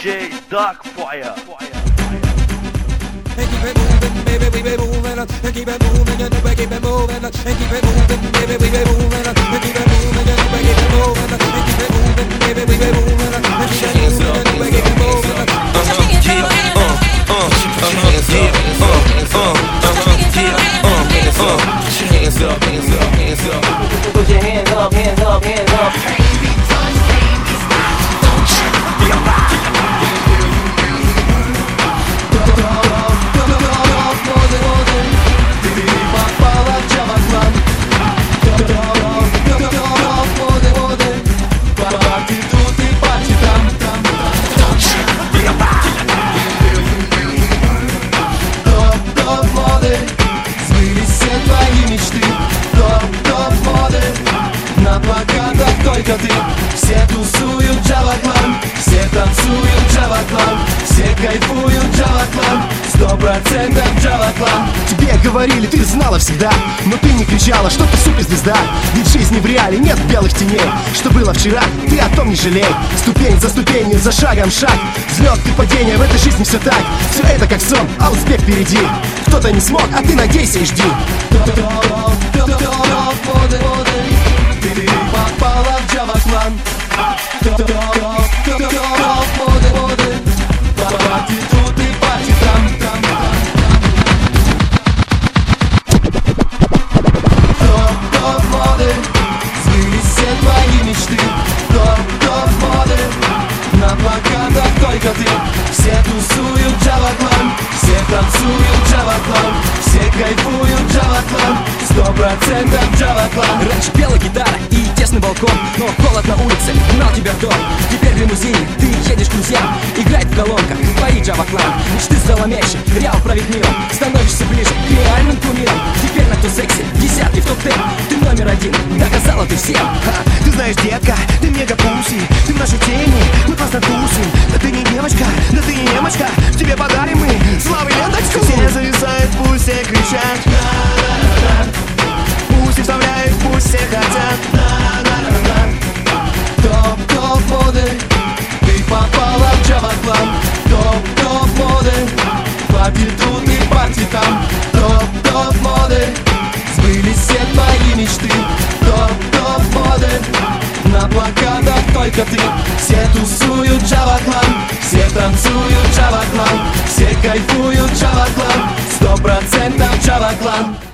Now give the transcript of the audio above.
DJ Darkfire. And keep it moving, baby, we be moving. And keep it moving, you know we keep it moving. And keep it moving, baby, we be moving. And keep it moving, you know we keep it moving. And keep it moving, baby, we be moving. And keep it moving, you know we keep it moving. Hands up, hands up, hands up. Put your hands up, hands up, hands up. Baby, don't make me stop. Don't you? Только ты. Все тусуют Джава-клан, все танцуют Джава-клан, все кайфуют Джава-клан, 100% Джава-клан. Тебе говорили, ты знала всегда, но ты не кричала, что ты суперзвезда. Ведь в жизни в реале нет белых теней. Что было вчера, ты о том не жалей. Ступень за ступенью, за шагом шаг, взлет и падение, в этой жизни все так. Все это как сон, а успех впереди. Кто-то не смог, а ты надейся и жди. Ты попала в Джава-клан. Моды, парти тут и парти там. Топ моды, сбылись все твои мечты. Топ моды, на плакатах только ты. Все тусуют Джава-клан, все танцуют Джава-клан, все кайфуют Джава-клан, 100% Джава-клан. Раньше пела гитара и тесный балкон, но холод на улице гнал тебя в дом. Теперь в лимузине ты едешь к друзьям, играет в колонках твои Джава-клан. Мечты стала мягче, реал правит миром, становишься ближе к реальным кумирам. Теперь на кто секси, десятки в топ-10, ты номер один, доказала ты всем. Ты знаешь, детка, ты мега-пуси, ты в нашей тени, мы просто тусим. Да ты не девочка, да ты не немочка, тебе подарим мы славы ленточку. Все зависают, пусть все кричат, пусть и вставляют, пусть все хотят. Топ моды, ты попала в Джава-клан. Топ моды, парти тут и парти там. Топ моды, сбылись все твои мечты. Топ моды, на плакатах только ты. Все тусуют Джава-клан, все танцуют Джава-клан, все кайфуют Джава-клан, 100% Джава-клан.